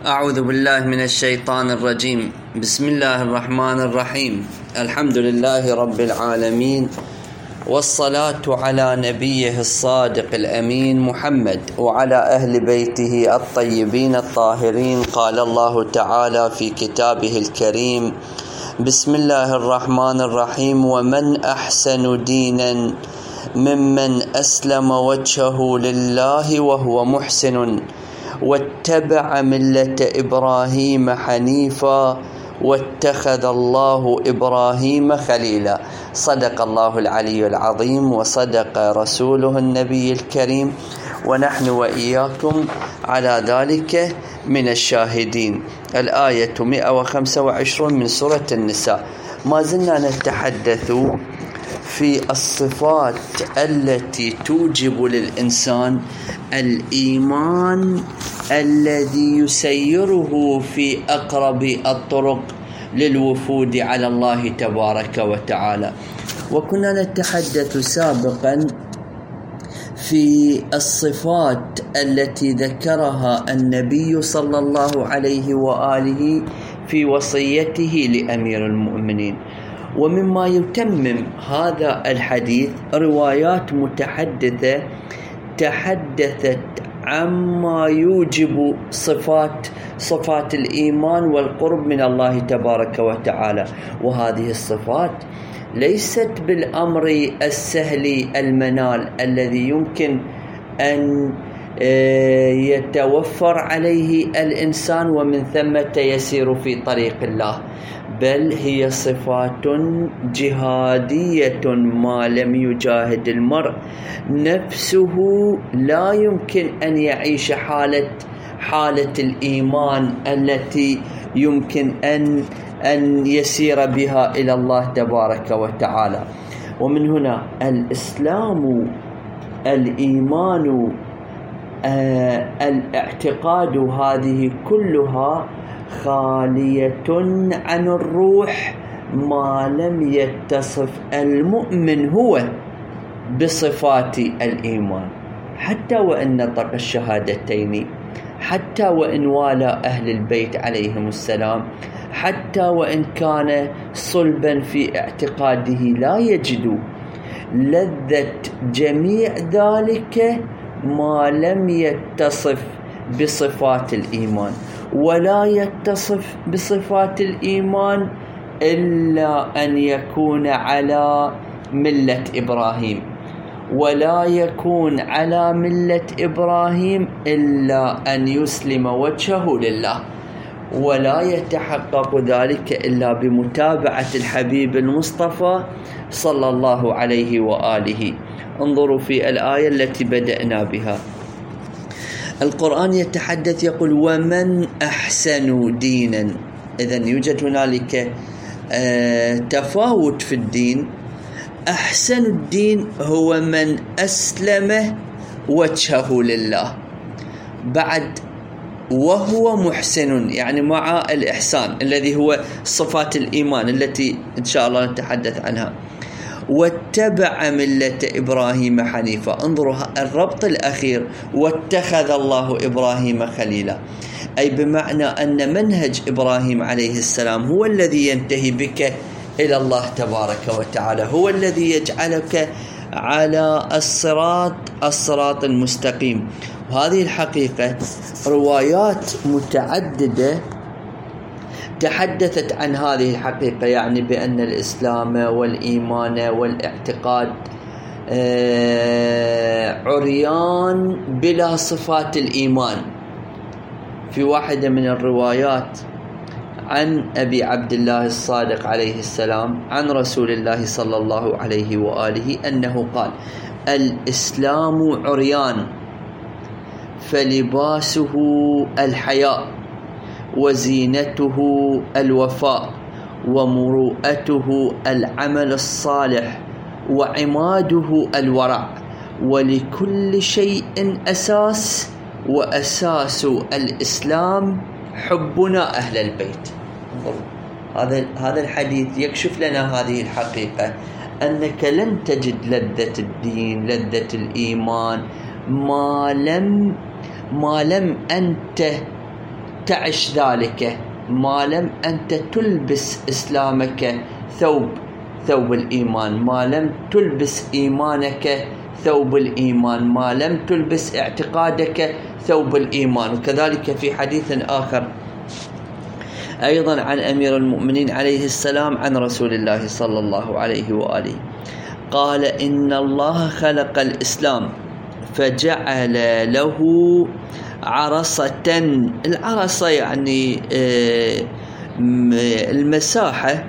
أعوذ بالله من الشيطان الرجيم. بسم الله الرحمن الرحيم. الحمد لله رب العالمين، والصلاة على نبيه الصادق الأمين محمد وعلى أهل بيته الطيبين الطاهرين. قال الله تعالى في كتابه الكريم: بسم الله الرحمن الرحيم: ومن أحسن دينا ممن أسلم وجهه لله وهو محسن واتبع ملة إبراهيم حنيفا واتخذ الله إبراهيم خليلا. صدق الله العلي العظيم وصدق رسوله النبي الكريم، ونحن وإياكم على ذلك من الشاهدين. الآية 125 من سورة النساء. ما زلنا نتحدث في الصفات التي توجب للإنسان الإيمان الذي يسيره في أقرب الطرق للوفود على الله تبارك وتعالى. وكنا نتحدث سابقا في الصفات التي ذكرها النبي صلى الله عليه وآله في وصيته لأمير المؤمنين. ومما يتمم هذا الحديث روايات متحدثة تحدثت عما يوجب صفات الإيمان والقرب من الله تبارك وتعالى. وهذه الصفات ليست بالأمر السهل المنال الذي يمكن أن يتوفر عليه الإنسان ومن ثم يسير في طريق الله، بل هي صفات جهادية. ما لم يجاهد المرء نفسه لا يمكن أن يعيش حالة الإيمان التي يمكن أن يسير بها إلى الله تبارك وتعالى. ومن هنا الإسلام، الإيمان، الاعتقاد، هذه كلها خالية عن الروح ما لم يتصف المؤمن هو بصفات الإيمان، حتى وإن نطق الشهادتين، حتى وإن والى أهل البيت عليهم السلام، حتى وإن كان صلبا في اعتقاده، لا يجد لذة جميع ذلك ما لم يتصف بصفات الإيمان. ولا يتصف بصفات الإيمان إلا أن يكون على ملة إبراهيم، ولا يكون على ملة إبراهيم إلا أن يسلم وجهه لله. ولا يتحقق ذلك إلا بمتابعة الحبيب المصطفى صلى الله عليه وآله. انظروا في الآية التي بدأنا بها. القرآن يتحدث يقول: ومن أحسن دينا. إذن يوجد هنالك تفاوت في الدين. أحسن الدين هو من أسلم وجهه لله، بعد وهو محسن، يعني مع الإحسان الذي هو صفات الإيمان التي إن شاء الله نتحدث عنها. واتبع ملة إبراهيم حنيفا. انظروا الربط الأخير: واتخذ الله إبراهيم خليلا، أي بمعنى أن منهج إبراهيم عليه السلام هو الذي ينتهي بك إلى الله تبارك وتعالى، هو الذي يجعلك على الصراط المستقيم. وهذه الحقيقة روايات متعددة تحدثت عن هذه الحقيقة، يعني بأن الإسلام والإيمان والاعتقاد عريان بلا صفات الإيمان. في واحدة من الروايات عن أبي عبد الله الصادق عليه السلام عن رسول الله صلى الله عليه وآله أنه قال: الإسلام عريان فلباسه الحياء، وزينته الوفاء، ومروءته العمل الصالح، وعماده الورع، ولكل شيء أساس، وأساس الإسلام حبنا أهل البيت. هذا الحديث يكشف لنا هذه الحقيقة، أنك لن تجد لذة الدين، لذة الإيمان، ما لم أنت تعش ذلك ما لم أنت تلبس إسلامك ثوب الإيمان، ما لم تلبس إيمانك ثوب الإيمان، ما لم تلبس اعتقادك ثوب الإيمان. وكذلك في حديث آخر أيضا عن أمير المؤمنين عليه السلام عن رسول الله صلى الله عليه وآله قال: إن الله خلق الإسلام فجعل له عرصة. العرصة يعني المساحة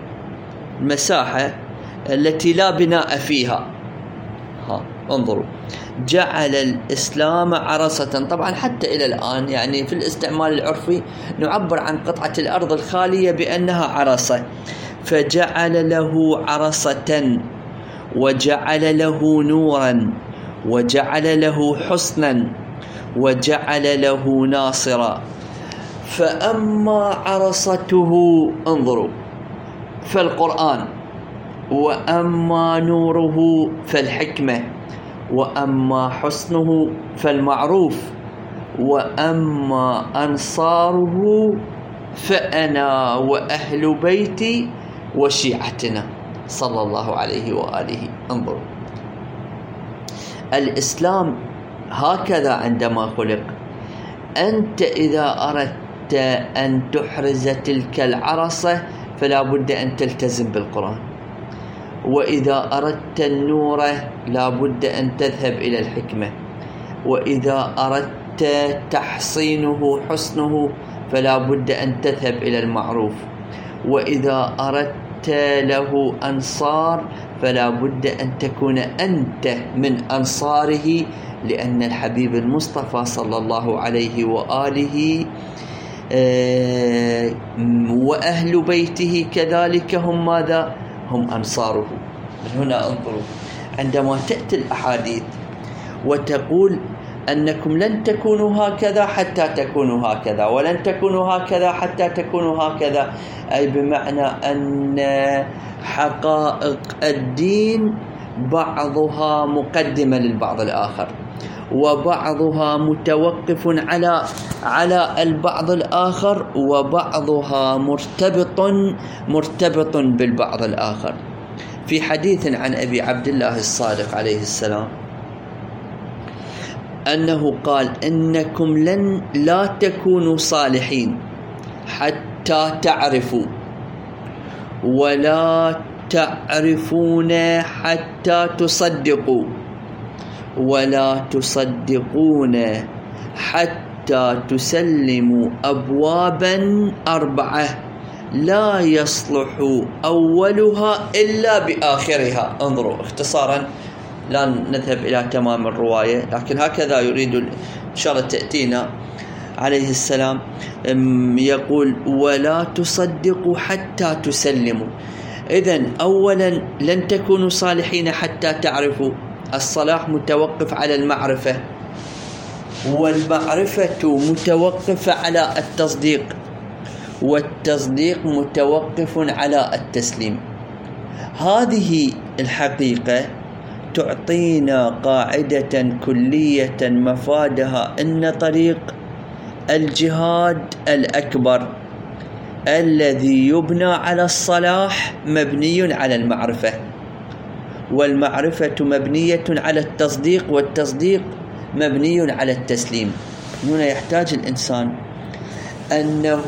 التي لا بناء فيها. انظروا، جعل الإسلام عرصة. طبعا حتى إلى الآن يعني في الاستعمال العرفي نعبر عن قطعة الأرض الخالية بأنها عرصة. فجعل له عرصة وجعل له نورا وجعل له حسنا وجعل له ناصرا. فأما عرصته انظروا فالقرآن، وأما نوره فالحكمة، وأما حسنه فالمعروف، وأما أنصاره فأنا وأهل بيتي وشيعتنا صلى الله عليه وآله. انظروا، الإسلام هكذا عندما خلق. أنت إذا أردت أن تحرز تلك العرصة فلا بد أن تلتزم بالقرآن، وإذا أردت النور لا بد أن تذهب إلى الحكمة، وإذا أردت تحصينه حسنه فلا بد أن تذهب إلى المعروف، وإذا أردت له أنصار فلا بد أن تكون أنت من أنصاره، لأن الحبيب المصطفى صلى الله عليه وآله وأهل بيته كذلك هم ماذا؟ هم أنصاره. من هنا انظروا، عندما تأتي الأحاديث وتقول أنكم لن تكونوا هكذا حتى تكونوا هكذا، ولن تكونوا هكذا حتى تكونوا هكذا، أي بمعنى أن حقائق الدين بعضها مقدمة للبعض الآخر، وبعضها متوقف على البعض الآخر، وبعضها مرتبط بالبعض الآخر. في حديث عن أبي عبد الله الصادق عليه السلام أنه قال: إنكم لا تكونوا صالحين حتى تعرفوا، ولا تعرفون حتى تصدقوا، ولا تصدقون حتى تسلموا أبوابا 4 لا يصلح أولها إلا بآخرها. انظروا اختصارا، لا نذهب إلى تمام الرواية، لكن هكذا يريد إن شاء الله تأتينا عليه السلام. يقول: ولا تصدقوا حتى تسلموا. إذن أولا لن تكونوا صالحين حتى تعرفوا. الصلاح متوقف على المعرفة، والمعرفة متوقفة على التصديق، والتصديق متوقف على التسليم. هذه الحقيقة تعطينا قاعدة كلية مفادها أن طريق الجهاد الأكبر الذي يبنى على الصلاح مبني على المعرفة، والمعرفة مبنية على التصديق، والتصديق مبني على التسليم. هنا يحتاج الإنسان أنه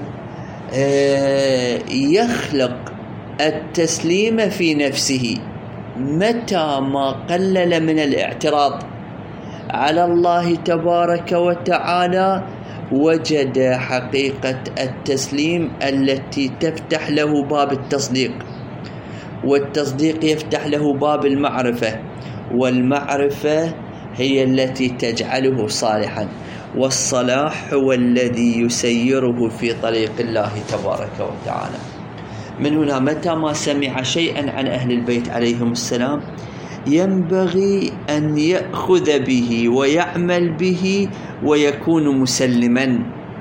يخلق التسليم في نفسه. متى ما قلل من الاعتراض على الله تبارك وتعالى وجد حقيقة التسليم التي تفتح له باب التصديق، والتصديق يفتح له باب المعرفة، والمعرفة هي التي تجعله صالحا، والصلاح هو الذي يسيره في طريق الله تبارك وتعالى. من هنا متى ما سمع شيئا عن أهل البيت عليهم السلام ينبغي أن يأخذ به ويعمل به ويكون مسلما.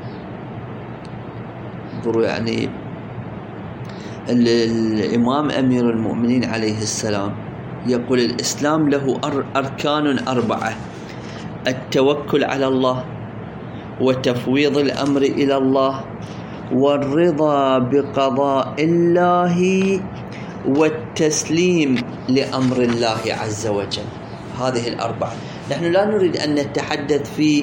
يعني الإمام أمير المؤمنين عليه السلام يقول: الإسلام له أركان 4: التوكل على الله، وتفويض الأمر إلى الله، والرضا بقضاء الله، والتسليم لأمر الله عز وجل. هذه الأربعة. نحن لا نريد أن نتحدث في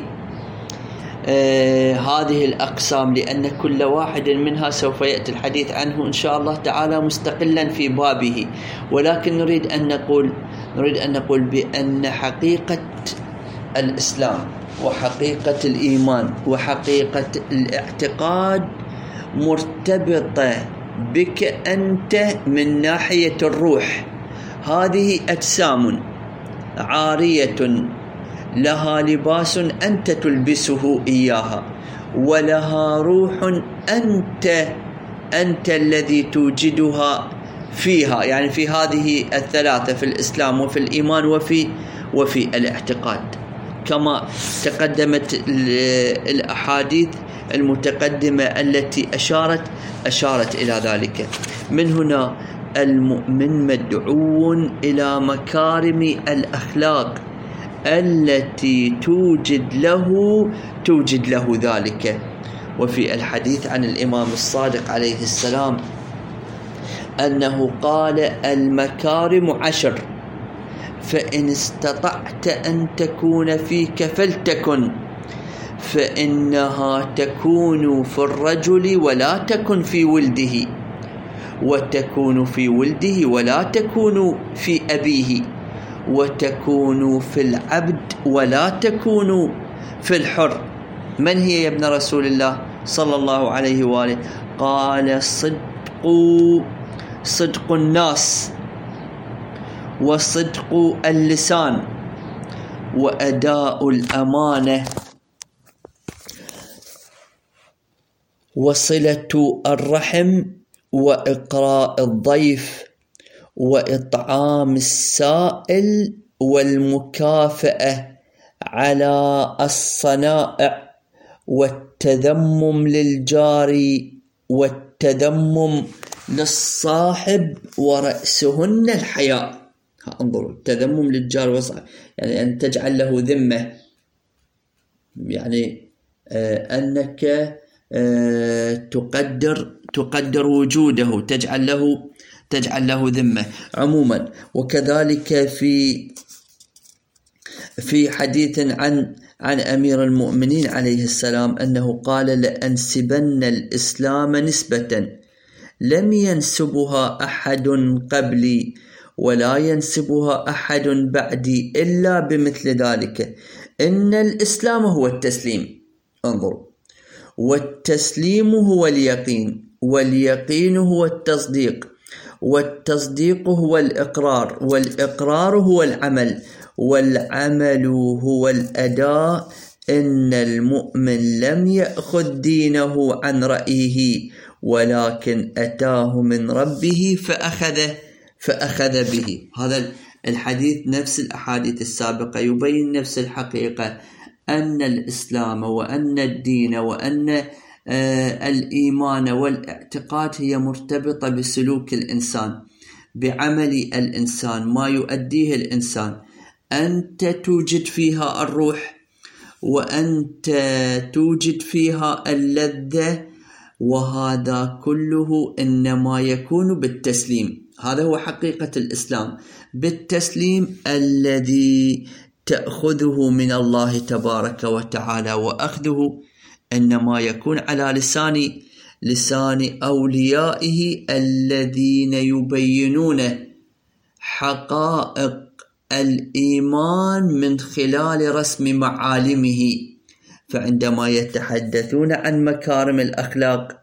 هذه الأقسام، لأن كل واحد منها سوف يأتي الحديث عنه إن شاء الله تعالى مستقلا في بابه، ولكن نريد أن نقول بأن حقيقة الإسلام وحقيقة الإيمان وحقيقة الاعتقاد مرتبطة بك أنت من ناحية الروح. هذه أجسام عارية لها لباس أنت تلبسه إياها، ولها روح أنت الذي توجدها فيها، يعني في هذه الثلاثة، في الإسلام وفي الإيمان وفي الاعتقاد، كما تقدمت الأحاديث المتقدمة التي أشارت إلى ذلك. من هنا المؤمن مدعو إلى مكارم الأخلاق التي توجد له ذلك. وفي الحديث عن الإمام الصادق عليه السلام أنه قال: المكارم 10، فإن استطعت أن تكون فيك فلتكن، فإنها تكون في الرجل ولا تكن في ولده، وتكون في ولده ولا تكون في أبيه، وتكون في العبد ولا تكون في الحر. من هي يا ابن رسول الله صلى الله عليه وآله؟ قال: صدق الناس، وصدق اللسان، وأداء الأمانة، وصلة الرحم، وإقراء الضيف، وإطعام السائل، والمكافأة على الصنائع، والتذمم للجار، والتذمم للصاحب، ورأسهن الحياء. انظروا، التذمم للجار والصاحب يعني أن تجعل له ذمة، يعني أنك تقدر وجوده، تجعل له ذمة عموما. وكذلك في حديث عن أمير المؤمنين عليه السلام أنه قال: لأنسبن الإسلام نسبة لم ينسبها أحد قبلي ولا ينسبها أحد بعدي إلا بمثل ذلك. إن الإسلام هو التسليم، انظروا، والتسليم هو اليقين، واليقين هو التصديق، والتصديق هو الإقرار، والإقرار هو العمل، والعمل هو الأداء. إن المؤمن لم يأخذ دينه عن رأيه، ولكن أتاه من ربه فأخذ به. هذا الحديث نفس الأحاديث السابقة يبين نفس الحقيقة، أن الإسلام وأن الدين وأن الإيمان والاعتقاد هي مرتبطة بسلوك الإنسان، بعمل الإنسان، ما يؤديه الإنسان. أنت توجد فيها الروح، وأنت توجد فيها اللذة، وهذا كله إنما يكون بالتسليم. هذا هو حقيقة الإسلام، بالتسليم الذي تأخذه من الله تبارك وتعالى، وأخذه إنما يكون على لسان أوليائه الذين يبينون حقائق الإيمان من خلال رسم معالمه. فعندما يتحدثون عن مكارم الأخلاق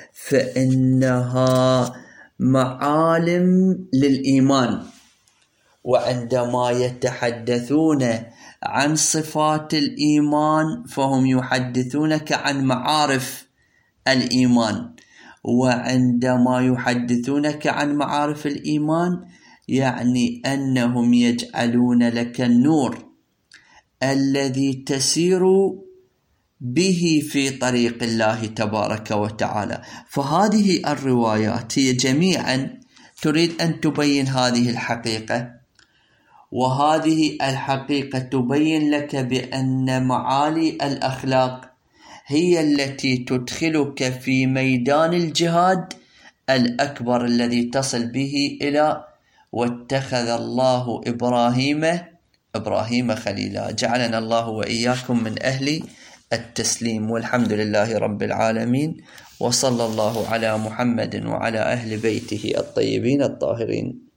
فإنها معالم للإيمان، وعندما يتحدثون عن صفات الإيمان فهم يحدثونك عن معارف الإيمان. وعندما يحدثونك عن معارف الإيمان يعني أنهم يجعلون لك النور الذي تسير به في طريق الله تبارك وتعالى. فهذه الروايات هي جميعا تريد أن تبين هذه الحقيقة، وهذه الحقيقة تبين لك بأن معالي الأخلاق هي التي تدخلك في ميدان الجهاد الأكبر الذي تصل به إلى واتخذ الله إبراهيم خليلا. جعلنا الله وإياكم من أهل التسليم، والحمد لله رب العالمين، وصلى الله على محمد وعلى أهل بيته الطيبين الطاهرين.